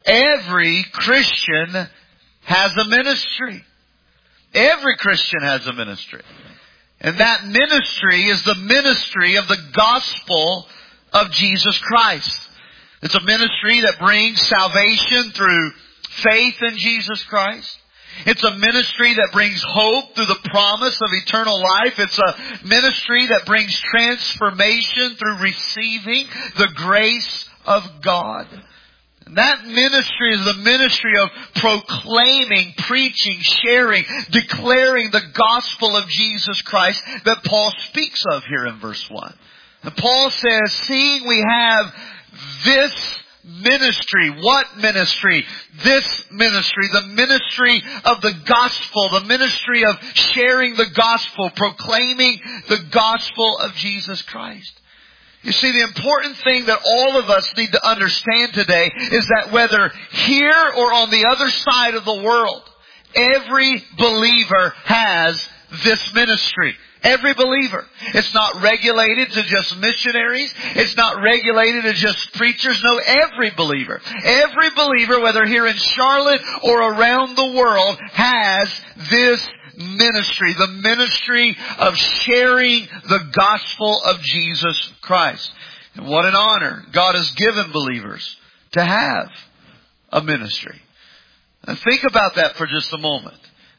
every Christian has a ministry. Every Christian has a ministry. And that ministry is the ministry of the gospel of Jesus Christ. It's a ministry that brings salvation through faith in Jesus Christ. It's a ministry that brings hope through the promise of eternal life. It's a ministry that brings transformation through receiving the grace of God. And that ministry is the ministry of proclaiming, preaching, sharing, declaring the gospel of Jesus Christ that Paul speaks of here in verse 1. And Paul says, seeing we have this ministry. What ministry? This ministry. The ministry of the gospel. The ministry of sharing the gospel. Proclaiming the gospel of Jesus Christ. You see, the important thing that all of us need to understand today is that whether here or on the other side of the world, every believer has this ministry. Every believer. It's not regulated to just missionaries. It's not regulated to just preachers. No, every believer. Every believer, whether here in Charlotte or around the world, has this ministry. The ministry of sharing the gospel of Jesus Christ. And what an honor God has given believers to have a ministry. Now think about that for just a moment.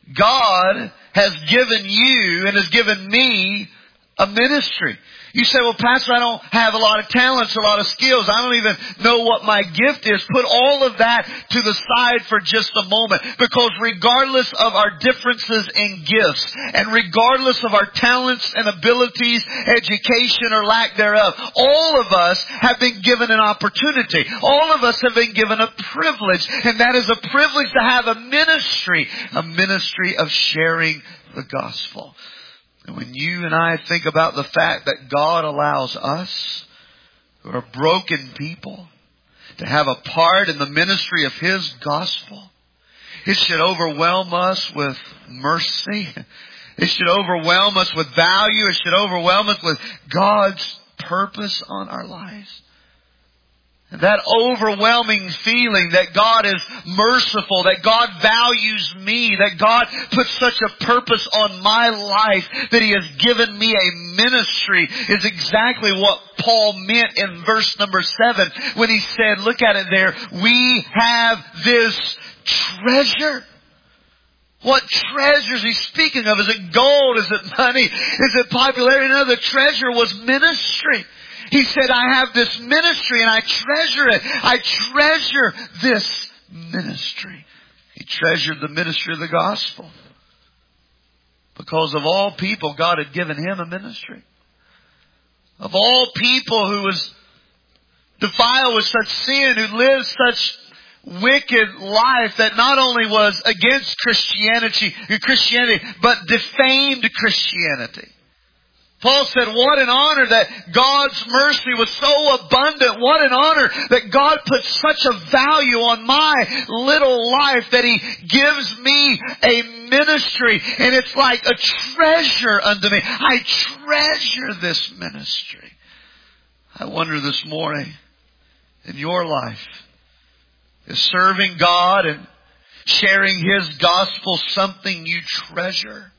God has given you and has given me a ministry. You say, well, Pastor, I don't have a lot of talents, a lot of skills. I don't even know what my gift is. Put all of that to the side for just a moment. Because regardless of our differences in gifts, and regardless of our talents and abilities, education or lack thereof, all of us have been given an opportunity. All of us have been given a privilege. And that is a privilege to have a ministry of sharing the gospel. And when you and I think about the fact that God allows us, who are broken people, to have a part in the ministry of His gospel, it should overwhelm us with mercy. It should overwhelm us with value. It should overwhelm us with God's purpose on our lives. That overwhelming feeling that God is merciful, that God values me, that God puts such a purpose on my life, that He has given me a ministry, is exactly what Paul meant in verse number 7 when he said, look at it there, we have this treasure. What treasures he's speaking of? Is it gold? Is it money? Is it popularity? No, the treasure was ministry. He said, I have this ministry and I treasure it. I treasure this ministry. He treasured the ministry of the gospel. Because of all people, God had given him a ministry. Of all people who was defiled with such sin, who lived such wicked life that not only was against Christianity, but defamed Christianity. Paul said, what an honor that God's mercy was so abundant. What an honor that God put such a value on my little life that He gives me a ministry. And it's like a treasure unto me. I treasure this ministry. I wonder this morning, in your life, is serving God and sharing His gospel something you treasure?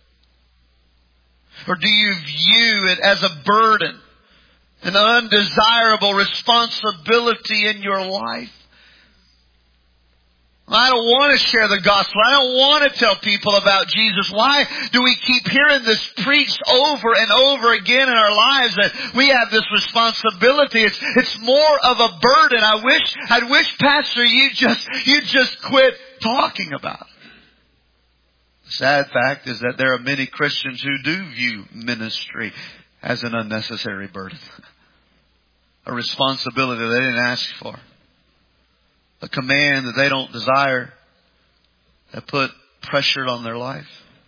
Or do you view it as a burden, an undesirable responsibility in your life? I don't want to share the gospel. I don't want to tell people about Jesus. Why do we keep hearing this preached over and over again in our lives that we have this responsibility? It's more of a burden. I wish, Pastor, you just quit talking about it. The sad fact is that there are many Christians who do view ministry as an unnecessary burden. A responsibility they didn't ask for. A command that they don't desire, that put pressure on their life.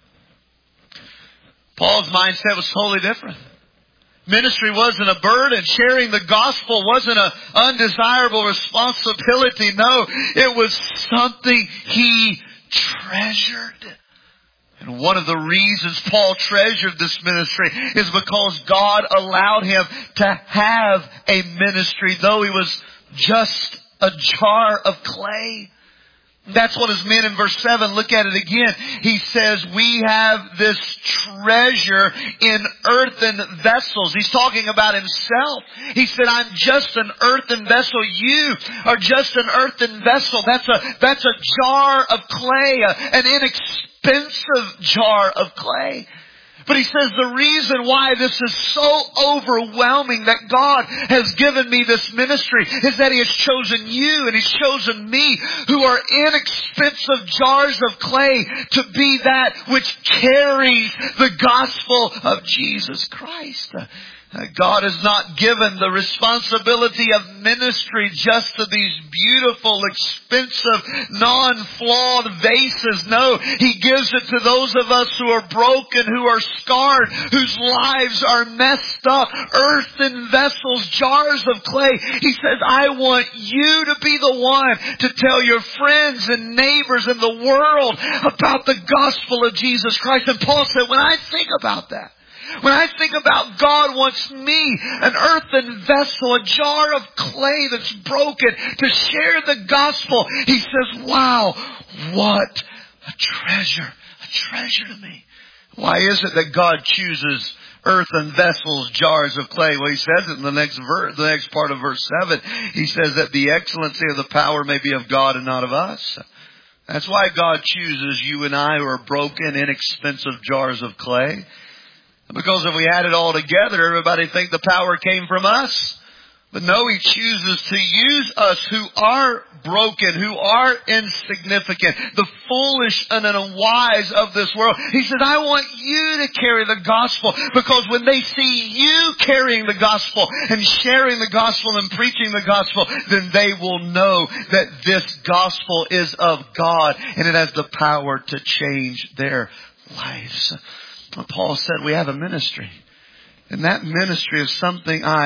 Paul's mindset was totally different. Ministry wasn't a burden. Sharing the gospel wasn't an undesirable responsibility. No, it was something he treasured. And one of the reasons Paul treasured this ministry is because God allowed him to have a ministry, though he was just a jar of clay. That's what is meant in verse 7. Look at it again. He says, we have this treasure in earthen vessels. He's talking about himself. He said, I'm just an earthen vessel. You are just an earthen vessel. That's a jar of clay, an inexpensive jar of clay. But he says the reason why this is so overwhelming that God has given me this ministry is that He has chosen you and He's chosen me, who are inexpensive jars of clay, to be that which carries the gospel of Jesus Christ. God has not given the responsibility of ministry just to these beautiful, expensive, non-flawed vases. No, He gives it to those of us who are broken, who are scarred, whose lives are messed up. Earthen vessels, jars of clay. He says, I want you to be the one to tell your friends and neighbors in the world about the gospel of Jesus Christ. And Paul said, when I think about that, when I think about God wants me, an earthen vessel, a jar of clay that's broken, to share the gospel, he says, wow, what a treasure to me. Why is it that God chooses earthen vessels, jars of clay? Well, he says it in the next part of verse 7. He says that the excellency of the power may be of God and not of us. That's why God chooses you and I, who are broken, inexpensive jars of clay. Because if we had it all together, everybody think the power came from us. But no, He chooses to use us who are broken, who are insignificant, the foolish and unwise of this world. He says, I want you to carry the gospel, because when they see you carrying the gospel and sharing the gospel and preaching the gospel, then they will know that this gospel is of God and it has the power to change their lives. Paul said we have a ministry. And that ministry is something I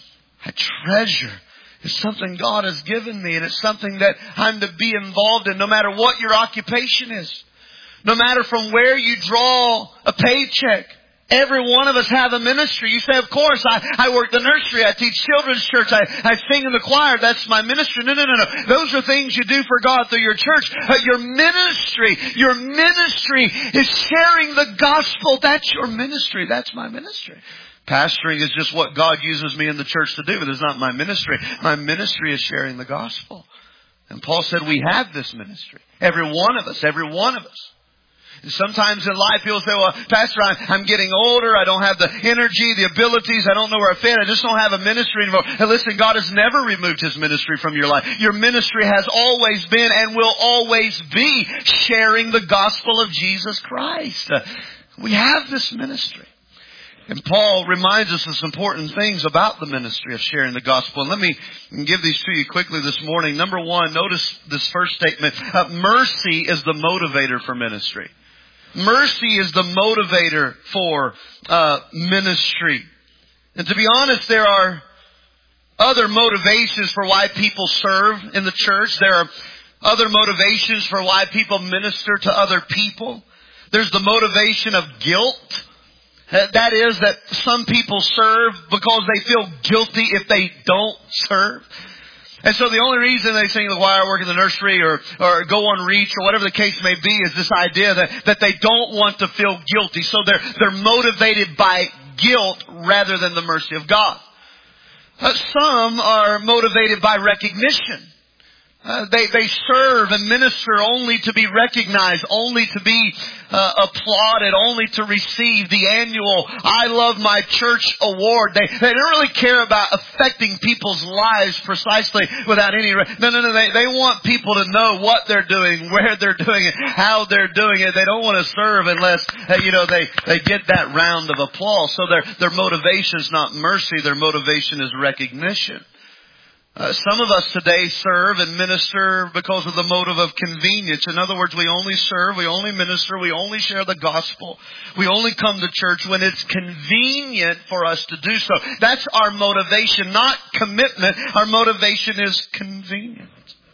treasure. It's something God has given me. And it's something that I'm to be involved in, no matter what your occupation is. No matter from where you draw a paycheck. Every one of us have a ministry. You say, of course, I work the nursery. I teach children's church. I sing in the choir. That's my ministry. No. Those are things you do for God through your church. Your ministry is sharing the gospel. That's your ministry. That's my ministry. Pastoring is just what God uses me in the church to do, but it's not my ministry. My ministry is sharing the gospel. And Paul said we have this ministry. Every one of us. And sometimes in life people say, well, Pastor, I'm getting older. I don't have the energy, the abilities. I don't know where I fit. I just don't have a ministry anymore. And listen, God has never removed His ministry from your life. Your ministry has always been and will always be sharing the gospel of Jesus Christ. We have this ministry. And Paul reminds us of some important things about the ministry of sharing the gospel. And let me give these to you quickly this morning. Number one, notice this first statement. Mercy is the motivator for ministry. Mercy is the motivator for ministry. And to be honest, there are other motivations for why people serve in the church. There are other motivations for why people minister to other people. There's the motivation of guilt. That is that some people serve because they feel guilty if they don't serve. And so the only reason they sing in the choir, work in the nursery, or go on Reach, or whatever the case may be, is this idea that they don't want to feel guilty. So they're motivated by guilt rather than the mercy of God. Some are motivated by recognition. They serve and minister only to be recognized, only to be applauded, only to receive the annual I Love My Church award. They don't really care about affecting people's lives precisely without any... No. They want people to know what they're doing, where they're doing it, how they're doing it. They don't want to serve unless, they get that round of applause. So their motivation is not mercy. Their motivation is recognition. Some of us today serve and minister because of the motive of convenience. In other words, we only serve, we only minister, we only share the gospel. We only come to church when it's convenient for us to do so. That's our motivation, not commitment. Our motivation is convenient.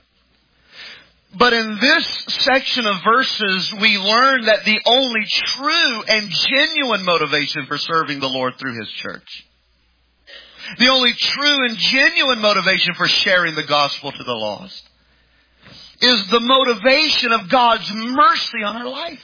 But in this section of verses, we learn that the only true and genuine motivation for serving the Lord through His church The only true and genuine motivation for sharing the gospel to the lost is the motivation of God's mercy on our life.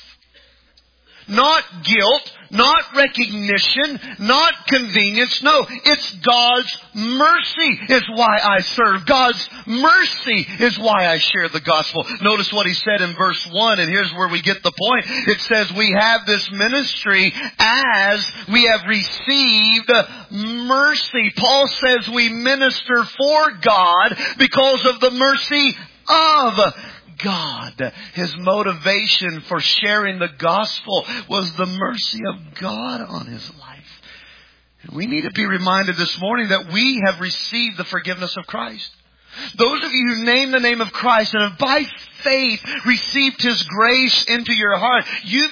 Not guilt, not recognition, not convenience. No, it's God's mercy is why I serve. God's mercy is why I share the gospel. Notice what he said in verse 1, and here's where we get the point. It says, we have this ministry as we have received mercy. Paul says we minister for God because of the mercy of God. His motivation for sharing the gospel was the mercy of God on his life. And we need to be reminded this morning that we have received the forgiveness of Christ. Those of you who name the name of Christ and have by faith received His grace into your heart, you've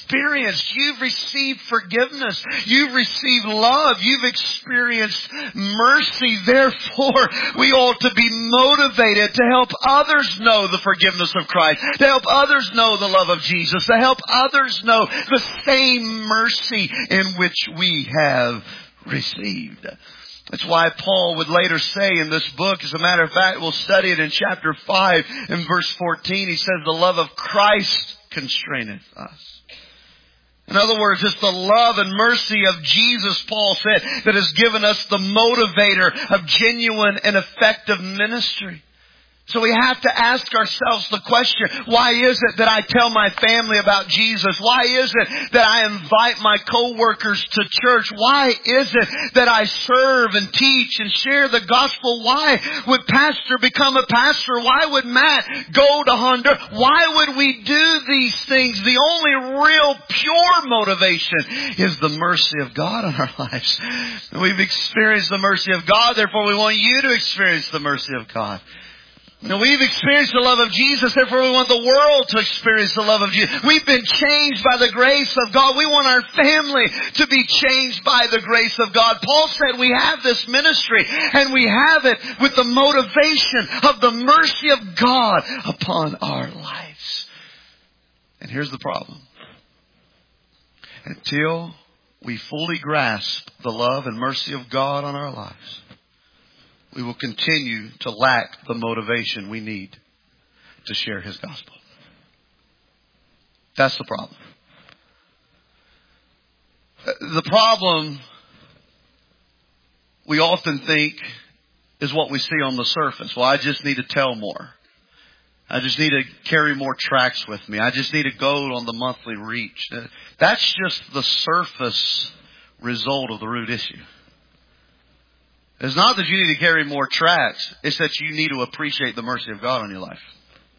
received forgiveness, you've received love, you've experienced mercy. Therefore, we ought to be motivated to help others know the forgiveness of Christ, to help others know the love of Jesus, to help others know the same mercy in which we have received. That's why Paul would later say in this book, as a matter of fact, we'll study it in chapter 5 in verse 14. He says, the love of Christ constraineth us. In other words, it's the love and mercy of Jesus, Paul said, that has given us the motivator of genuine and effective ministry. So we have to ask ourselves the question, why is it that I tell my family about Jesus? Why is it that I invite my coworkers to church? Why is it that I serve and teach and share the gospel? Why would Pastor become a pastor? Why would Matt go to Honduras? Why would we do these things? The only real pure motivation is the mercy of God in our lives. We've experienced the mercy of God, therefore we want you to experience the mercy of God. Now, we've experienced the love of Jesus, therefore we want the world to experience the love of Jesus. We've been changed by the grace of God. We want our family to be changed by the grace of God. Paul said we have this ministry, and we have it with the motivation of the mercy of God upon our lives. And here's the problem. Until we fully grasp the love and mercy of God on our lives, we will continue to lack the motivation we need to share His gospel. That's the problem. The problem we often think is what we see on the surface. Well, I just need to tell more. I just need to carry more tracts with me. I just need to go on the monthly reach. That's just the surface result of the root issue. It's not that you need to carry more tracts. It's that you need to appreciate the mercy of God on your life.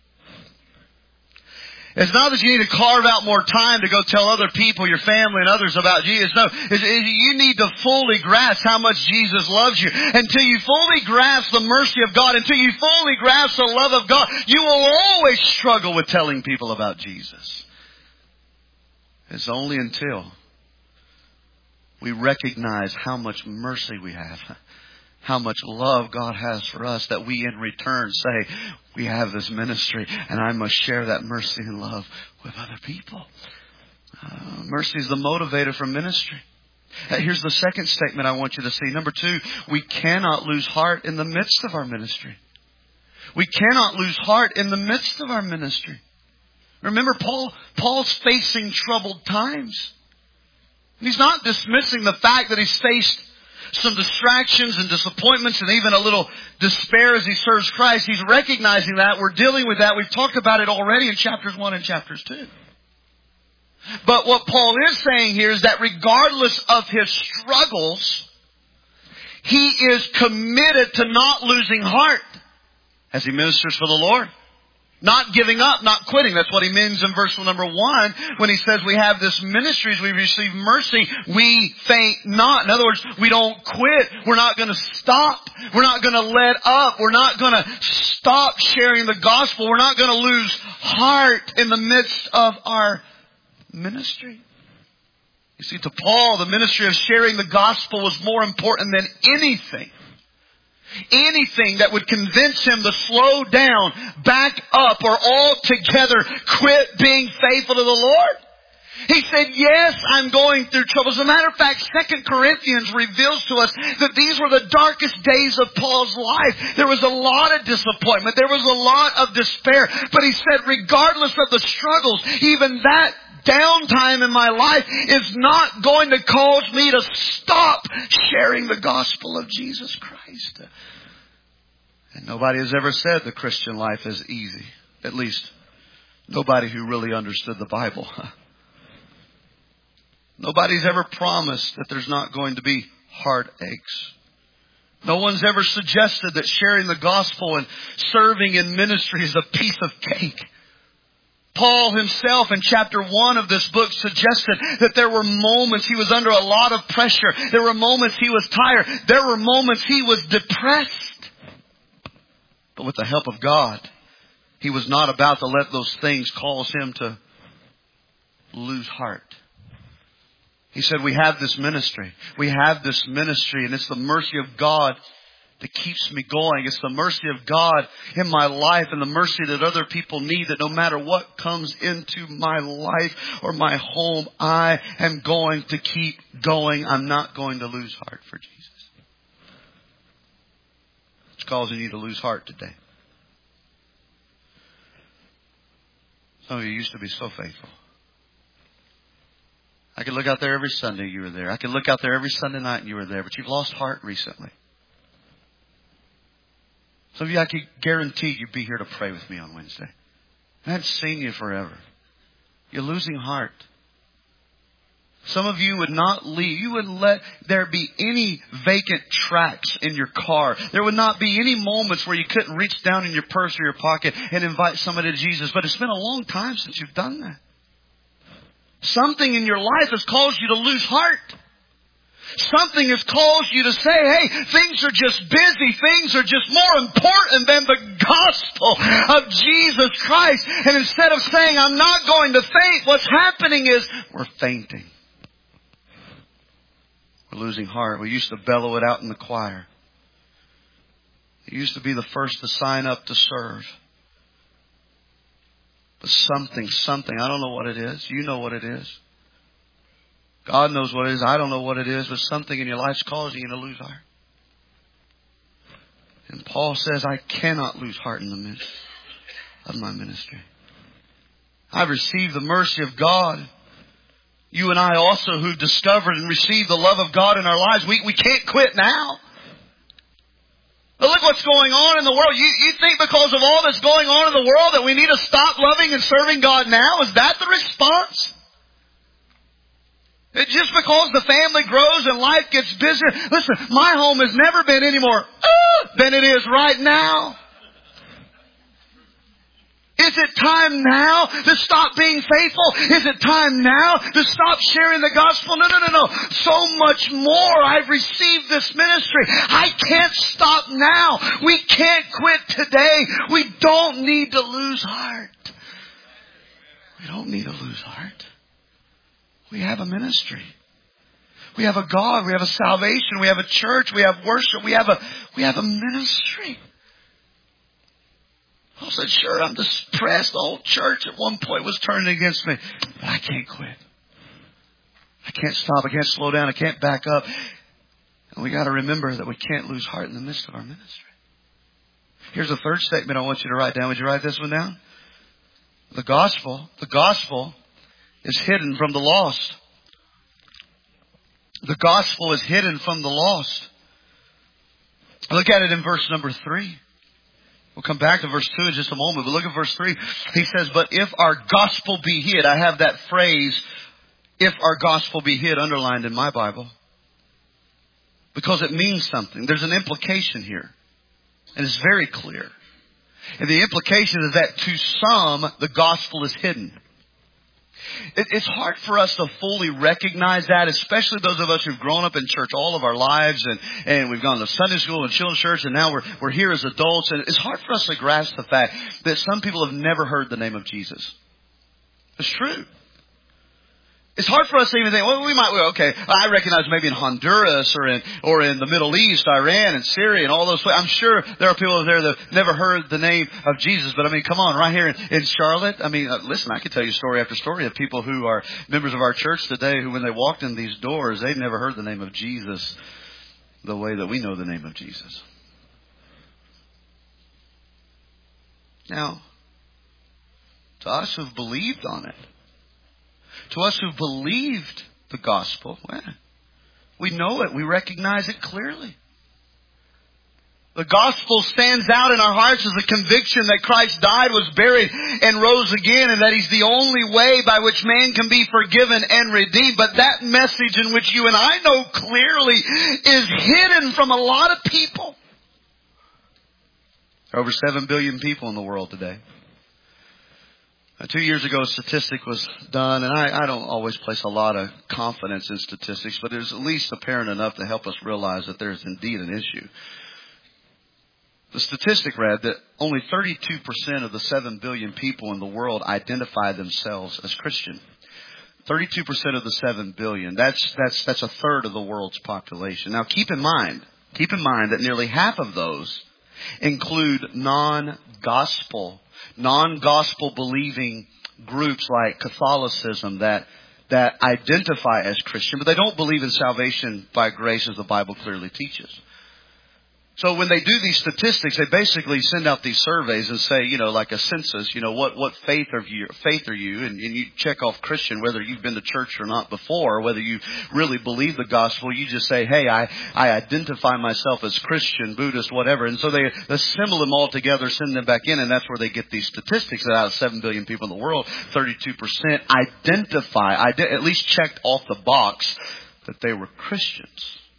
It's not that you need to carve out more time to go tell other people, your family and others about Jesus. No, you need to fully grasp how much Jesus loves you. Until you fully grasp the mercy of God, until you fully grasp the love of God, you will always struggle with telling people about Jesus. It's only until we recognize how much mercy we have, how much love God has for us, that we in return say, we have this ministry and I must share that mercy and love with other people. Mercy is the motivator for ministry. Here's the second statement I want you to see. Number 2, we cannot lose heart in the midst of our ministry. We cannot lose heart in the midst of our ministry. Remember, Paul's facing troubled times. He's not dismissing the fact that he's faced some distractions and disappointments and even a little despair as he serves Christ. He's recognizing that. We're dealing with that. We've talked about it already in chapters 1 and chapters 2. But what Paul is saying here is that regardless of his struggles, he is committed to not losing heart as he ministers for the Lord. Not giving up, not quitting. That's what he means in verse number 1 when he says we have this ministry, we receive mercy, we faint not. In other words, we don't quit. We're not going to stop. We're not going to let up. We're not going to stop sharing the gospel. We're not going to lose heart in the midst of our ministry. You see, to Paul, the ministry of sharing the gospel was more important than anything. Anything that would convince him to slow down, back up, or altogether quit being faithful to the Lord. He said, yes, I'm going through trouble. As a matter of fact, 2 Corinthians reveals to us that these were the darkest days of Paul's life. There was a lot of disappointment. There was a lot of despair. But he said, regardless of the struggles, even that downtime in my life is not going to cause me to stop sharing the gospel of Jesus Christ. And nobody has ever said the Christian life is easy. At least, nobody who really understood the Bible. Nobody's ever promised that there's not going to be heartaches. No one's ever suggested that sharing the gospel and serving in ministry is a piece of cake. Paul himself in chapter 1 of this book suggested that there were moments he was under a lot of pressure. There were moments he was tired. There were moments he was depressed. But with the help of God, he was not about to let those things cause him to lose heart. He said, we have this ministry. We have this ministry, and it's the mercy of God that keeps me going. It's the mercy of God in my life and the mercy that other people need, that no matter what comes into my life or my home, I am going to keep going. I'm not going to lose heart for Jesus. It's causing you to lose heart today. Some of you used to be so faithful. I could look out there every Sunday you were there. I could look out there every Sunday night and you were there. But you've lost heart recently. Some of you, I could guarantee you'd be here to pray with me on Wednesday. I hadn't seen you forever. You're losing heart. Some of you would not leave. You wouldn't let there be any vacant tracks in your car. There would not be any moments where you couldn't reach down in your purse or your pocket and invite somebody to Jesus. But it's been a long time since you've done that. Something in your life has caused you to lose heart. Something has caused you to say, hey, things are just busy. Things are just more important than the gospel of Jesus Christ. And instead of saying, I'm not going to faint, what's happening is we're fainting. We're losing heart. We used to bellow it out in the choir. It used to be the first to sign up to serve. But something, I don't know what it is. You know what it is. God knows what it is. I don't know what it is. But something in your life's causing you to lose heart. And Paul says, I cannot lose heart in the midst of my ministry. I've received the mercy of God. You and I also who've discovered and received the love of God in our lives, we can't quit now. But look what's going on in the world. You think because of all that's going on in the world that we need to stop loving and serving God now? Is that the response? It's just because the family grows and life gets busier. Listen, my home has never been any more than it is right now. Is it time now to stop being faithful? Is it time now to stop sharing the gospel? No. So much more. I've received this ministry. I can't stop now. We can't quit today. We don't need to lose heart. We don't need to lose heart. We have a ministry. We have a God. We have a salvation. We have a church. We have worship. We have a ministry. I said, sure, I'm depressed. The whole church at one point was turning against me. But I can't quit. I can't stop. I can't slow down. I can't back up. And we got to remember that we can't lose heart in the midst of our ministry. Here's a third statement I want you to write down. Would you write this one down? The gospel is hidden from the lost. The gospel is hidden from the lost. Look at it in verse number 3. We'll come back to verse 2 in just a moment, but look at verse 3. He says, but if our gospel be hid, I have that phrase, if our gospel be hid, underlined in my Bible. Because it means something. There's an implication here. And it's very clear. And the implication is that to some, the gospel is hidden. It's hard for us to fully recognize that, especially those of us who've grown up in church all of our lives and we've gone to Sunday school and children's church and now we're here as adults. And it's hard for us to grasp the fact that some people have never heard the name of Jesus. It's true. It's hard for us to even think, I recognize maybe in Honduras or in the Middle East, Iran and Syria and all those places. I'm sure there are people there that have never heard the name of Jesus. But I mean, come on, right here in Charlotte. I mean, listen, I could tell you story after story of people who are members of our church today who, when they walked in these doors, they'd never heard the name of Jesus the way that we know the name of Jesus. Now, to us who've believed on it, to us who've believed the gospel, well, we know it. We recognize it clearly. The gospel stands out in our hearts as a conviction that Christ died, was buried, and rose again, and that He's the only way by which man can be forgiven and redeemed. But that message, in which you and I know clearly, is hidden from a lot of people. There are over 7 billion people in the world today. 2 years ago, a statistic was done, and I don't always place a lot of confidence in statistics, but it's at least apparent enough to help us realize that there's indeed an issue. The statistic read that only 32% of the 7 billion people in the world identify themselves as Christian. 32% of the 7 billion. That's a third of the world's population. Now keep in mind that nearly half of those include non-gospel believing groups like Catholicism that identify as Christian, but they don't believe in salvation by grace as the Bible clearly teaches. So when they do these statistics, they basically send out these surveys and say, like a census, what faith are you? And you check off Christian, whether you've been to church or not before, whether you really believe the gospel. You just say, hey, I identify myself as Christian, Buddhist, whatever. And so they assemble them all together, send them back in, and that's where they get these statistics that out of 7 billion people in the world, 32% at least checked off the box that they were Christians.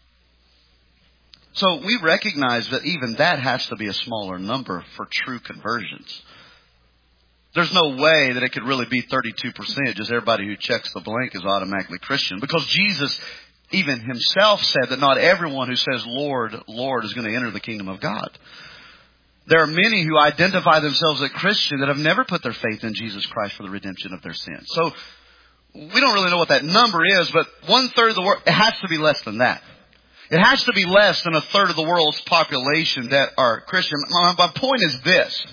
So we recognize that even that has to be a smaller number for true conversions. There's no way that it could really be 32%. Just everybody who checks the blank is automatically Christian. Because Jesus even Himself said that not everyone who says, Lord, Lord, is going to enter the kingdom of God. There are many who identify themselves as Christian that have never put their faith in Jesus Christ for the redemption of their sins. So we don't really know what that number is, but 1/3 of the world, it has to be less than that. It has to be less than 1/3 of the world's population that are Christian. My point is this.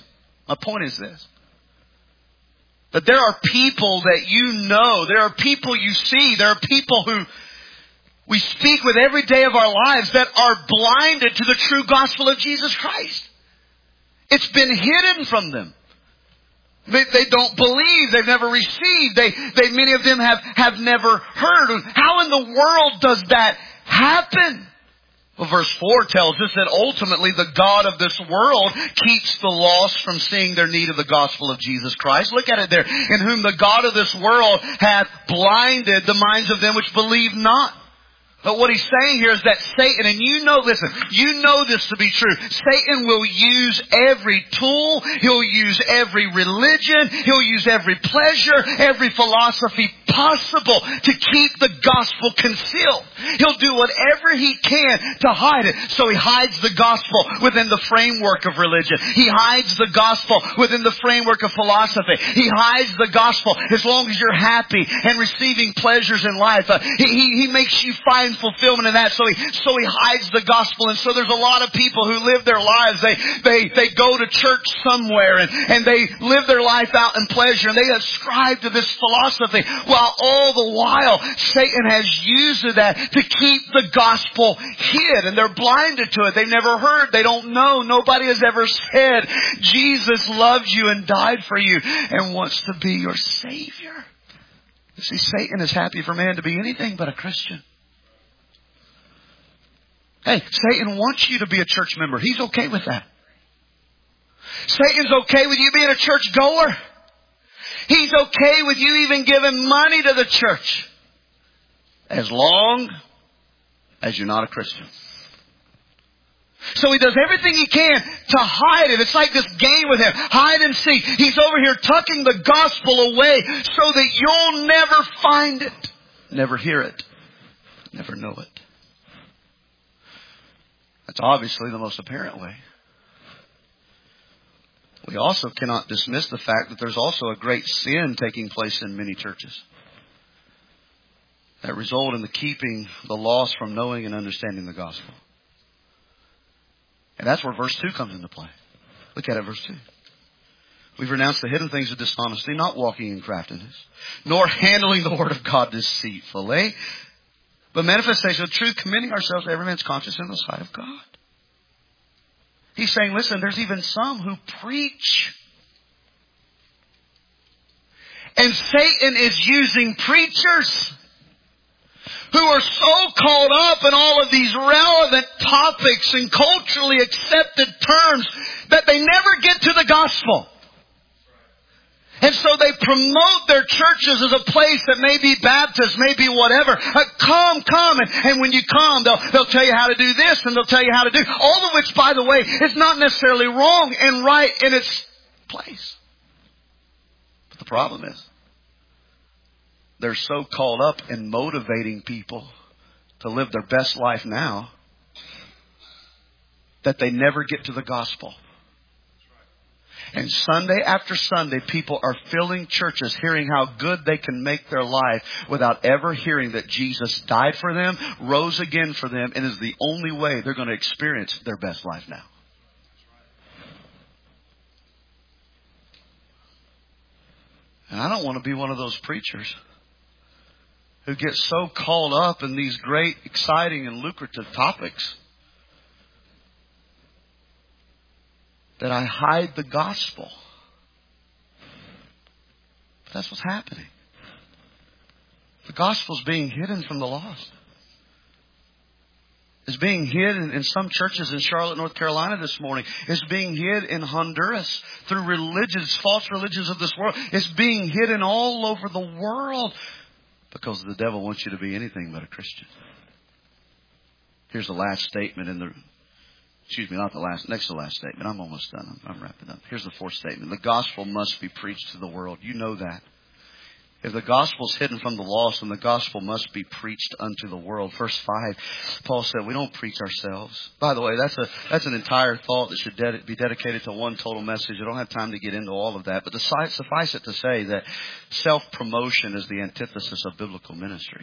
That there are people that there are people you see, there are people who we speak with every day of our lives that are blinded to the true gospel of Jesus Christ. It's been hidden from them. They don't believe. They've never received. Many of them have never heard. How in the world does that happen? Well, verse 4 tells us that ultimately the God of this world keeps the lost from seeing their need of the gospel of Jesus Christ. Look at it there. In whom the God of this world hath blinded the minds of them which believe not. But what he's saying here is that Satan, and you know this to be true. Satan will use every tool. He'll use every religion. He'll use every pleasure, every philosophy possible to keep the gospel concealed. He'll do whatever he can to hide it. So he hides the gospel within the framework of religion. He hides the gospel within the framework of philosophy. He hides the gospel as long as you're happy and receiving pleasures in life. He makes you find fulfillment in that. So he hides the gospel. And so there's a lot of people who live their lives. They go to church somewhere and they live their life out in pleasure and they ascribe to this philosophy. While all the while Satan has used that to keep the gospel hid, and they're blinded to it. They've never heard. They don't know. Nobody has ever said Jesus loves you and died for you and wants to be your Savior. You see, Satan is happy for man to be anything but a Christian. Hey, Satan wants you to be a church member. He's okay with that. Satan's okay with you being a church goer. He's okay with you even giving money to the church. As long as you're not a Christian. So he does everything he can to hide it. It's like this game with him. Hide and seek. He's over here tucking the gospel away so that you'll never find it. Never hear it. Never know it. That's obviously the most apparent way. We also cannot dismiss the fact that there's also a great sin taking place in many churches. that result in the keeping the lost from knowing and understanding the gospel. And that's where verse 2 comes into play. Look at it, verse 2. We've renounced the hidden things of dishonesty, not walking in craftiness, nor handling the word of God deceitfully, but manifestation of truth, commending ourselves to every man's conscience in the sight of God. He's saying, listen, there's even some who preach. And Satan is using preachers who are so caught up in all of these relevant topics and culturally accepted terms that they never get to the gospel. And so they promote their churches as a place that may be Baptist, may be whatever. Come. And when you come, they'll tell you how to do this and they'll tell you how to do. All of which, by the way, is not necessarily wrong and right in its place. But the problem is, they're so caught up in motivating people to live their best life now that they never get to the gospel. And Sunday after Sunday, people are filling churches hearing how good they can make their life without ever hearing that Jesus died for them, rose again for them, and is the only way they're going to experience their best life now. And I don't want to be one of those preachers who get so caught up in these great, exciting, and lucrative topics that I hide the gospel. But that's what's happening. The gospel's being hidden from the lost. It's being hid in some churches in Charlotte, North Carolina this morning. It's being hid in Honduras through religions, false religions of this world. It's being hidden all over the world because the devil wants you to be anything but a Christian. Here's the last statement in the... next to the last statement. I'm almost done. I'm wrapping up. Here's the fourth statement. The gospel must be preached to the world. You know that. If the gospel is hidden from the lost, then the gospel must be preached unto the world. Verse 5, Paul said, we don't preach ourselves. By the way, that's an entire thought that should be dedicated to one total message. I don't have time to get into all of that. But suffice it to say that self-promotion is the antithesis of biblical ministry.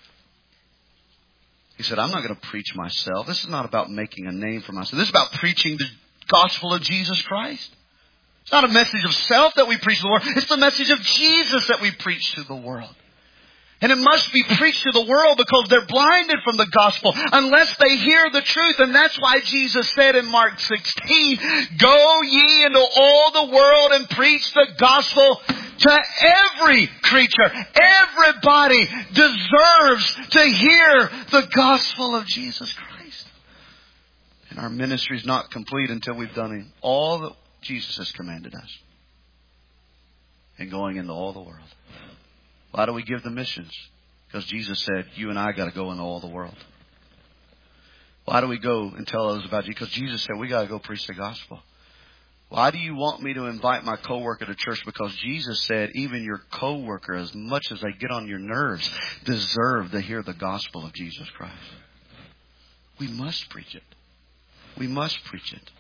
He said, I'm not going to preach myself. This is not about making a name for myself. This is about preaching the gospel of Jesus Christ. It's not a message of self that we preach to the world. It's the message of Jesus that we preach to the world. And it must be preached to the world because they're blinded from the gospel unless they hear the truth. And that's why Jesus said in Mark 16, go ye into all the world and preach the gospel to every creature. Everybody deserves to hear the gospel of Jesus Christ. And our ministry is not complete until we've done all that Jesus has commanded us. And going into all the world. Why do we give the missions? Because Jesus said, you and I got to go into all the world. Why do we go and tell others about Jesus? Because Jesus said, we got to go preach the gospel. Why do you want me to invite my coworker to church? Because Jesus said, even your coworker, as much as they get on your nerves, deserve to hear the gospel of Jesus Christ. We must preach it. We must preach it.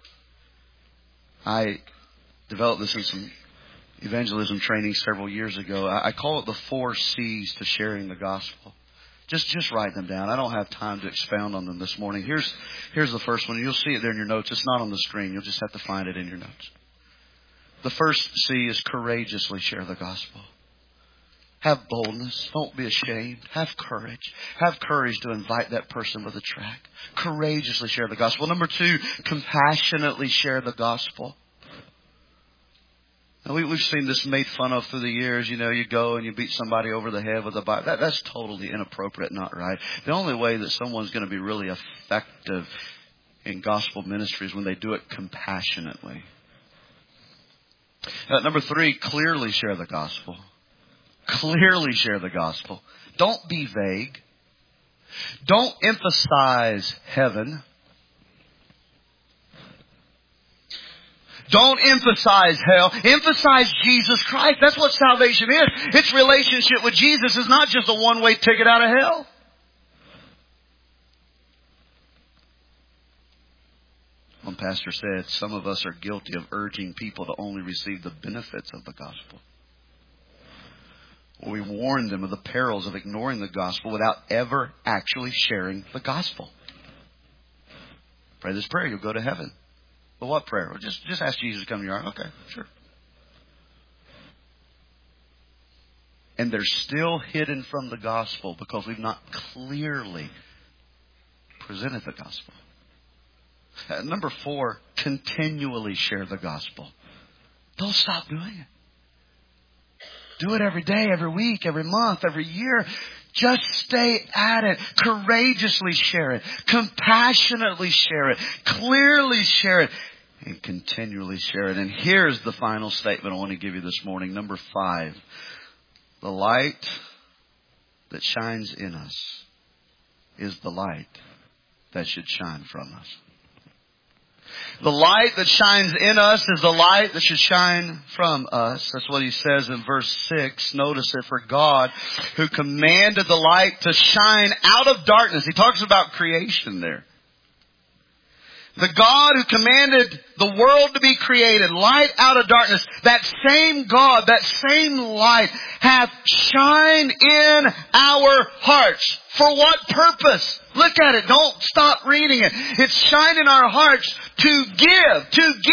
I developed this in some evangelism training several years ago. I call it the 4 C's to sharing the gospel. Just write them down. I don't have time to expound on them this morning. Here's the first one. You'll see it there in your notes. It's not on the screen. You'll just have to find it in your notes. The first C is courageously share the gospel. Have boldness. Don't be ashamed. Have courage. Have courage to invite that person with a tract. Courageously share the gospel. Number 2, compassionately share the gospel. Now we've seen this made fun of through the years. You know, you go and you beat somebody over the head with a Bible. That's totally inappropriate, not right. The only way that someone's going to be really effective in gospel ministry is when they do it compassionately. Number 3, clearly share the gospel. Clearly share the gospel. Don't be vague. Don't emphasize heaven. Don't emphasize hell. Emphasize Jesus Christ. That's what salvation is. Its relationship with Jesus is not just a one-way ticket out of hell. One pastor said, some of us are guilty of urging people to only receive the benefits of the gospel. where we warn them of the perils of ignoring the gospel without ever actually sharing the gospel. Pray this prayer, you'll go to heaven. Well, what prayer? Well, just ask Jesus to come to your heart. Okay, sure. And they're still hidden from the gospel because we've not clearly presented the gospel. Number 4, continually share the gospel. Don't stop doing it. Do it every day, every week, every month, every year. Just stay at it. Courageously share it. Compassionately share it. Clearly share it. And continually share it. And here's the final statement I want to give you this morning. Number 5. The light that shines in us is the light that should shine from us. The light that shines in us is the light that should shine from us. That's what he says in verse 6. Notice it, for God who commanded the light to shine out of darkness. He talks about creation there. The God who commanded the world to be created, light out of darkness, that same God, that same light hath shined in our hearts. For what purpose? Look at it. Don't stop reading it. It's shined in our hearts to give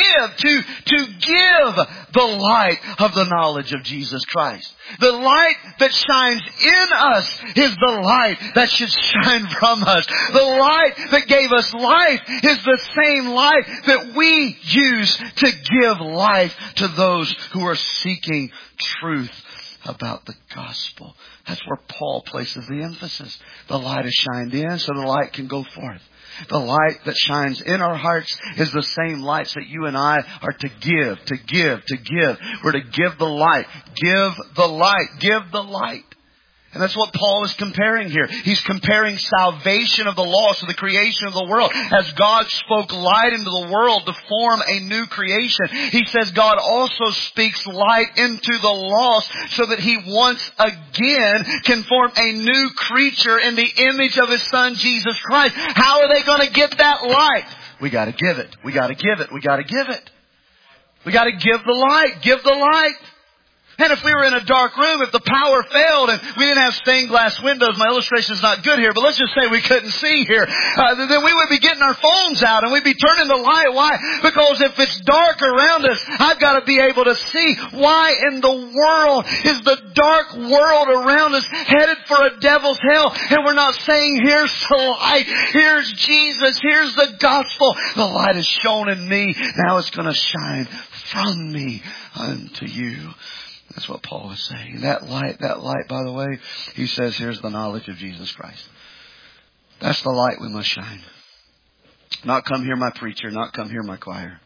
the light of the knowledge of Jesus Christ. The light that shines in us is the light that should shine from us. The light that gave us life is the same light that we use to give life to those who are seeking truth about the gospel. That's where Paul places the emphasis. The light is shined in so the light can go forth. The light that shines in our hearts is the same lights that you and I are to give. We're to give the light. Give the light. Give the light. And that's what Paul is comparing here. He's comparing salvation of the lost to the creation of the world. As God spoke light into the world to form a new creation, He says God also speaks light into the lost so that He once again can form a new creature in the image of His Son, Jesus Christ. How are they going to get that light? We got to give it. We got to give it. We got to give it. We got to give the light. Give the light. And if we were in a dark room, if the power failed and we didn't have stained glass windows, my illustration is not good here, but let's just say we couldn't see here, then we would be getting our phones out and we'd be turning the light. Why? Because if it's dark around us, I've got to be able to see. Why in the world is the dark world around us headed for a devil's hell? And we're not saying, here's the light, here's Jesus, here's the gospel. The light is shone in me. Now it's going to shine from me unto you. That's what Paul is saying. That light, by the way, he says, here's the knowledge of Jesus Christ. That's the light we must shine. Not come hear my preacher, not come hear my choir.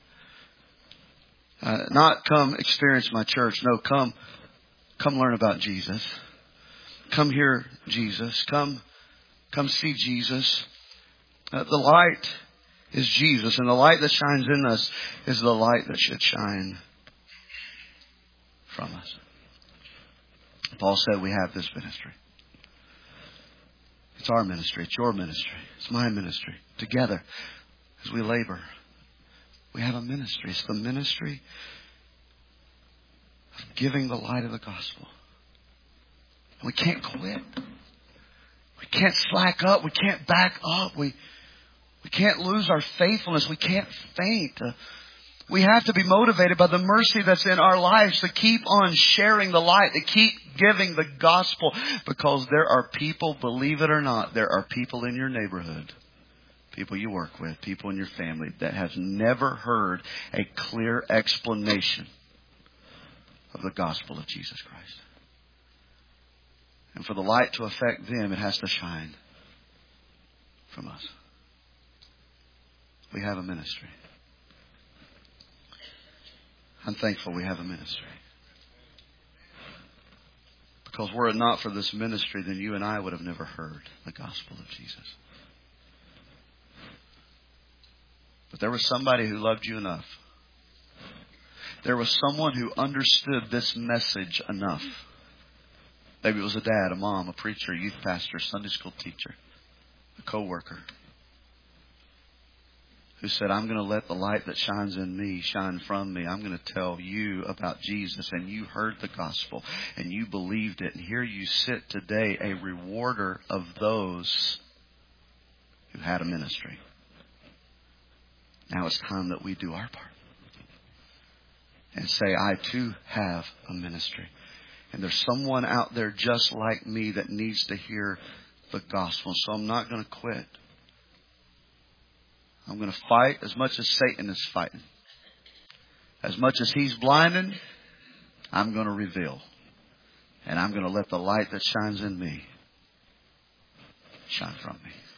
Not come experience my church. No, come learn about Jesus. Come hear Jesus. Come see Jesus. The light is Jesus, and the light that shines in us is the light that should shine from us. Paul said we have this ministry. It's our ministry. It's your ministry. It's my ministry. Together, as we labor, we have a ministry. It's the ministry of giving the light of the gospel. We can't quit. We can't slack up. We can't back up. We can't lose our faithfulness. We can't faint. We have to be motivated by the mercy that's in our lives to keep on sharing the light, to keep giving the gospel. Because there are people, believe it or not, there are people in your neighborhood, people you work with, people in your family that have never heard a clear explanation of the gospel of Jesus Christ. And for the light to affect them, it has to shine from us. We have a ministry. I'm thankful we have a ministry. Because were it not for this ministry, then you and I would have never heard the gospel of Jesus. But there was somebody who loved you enough. There was someone who understood this message enough. Maybe it was a dad, a mom, a preacher, a youth pastor, a Sunday school teacher, a co-worker, who said, I'm going to let the light that shines in me shine from me. I'm going to tell you about Jesus. And you heard the gospel and you believed it. And here you sit today, a rewarder of those who had a ministry. Now it's time that we do our part and say, I too have a ministry. And there's someone out there just like me that needs to hear the gospel. So I'm not going to quit. I'm going to fight as much as Satan is fighting. As much as he's blinding, I'm going to reveal. And I'm going to let the light that shines in me shine from me.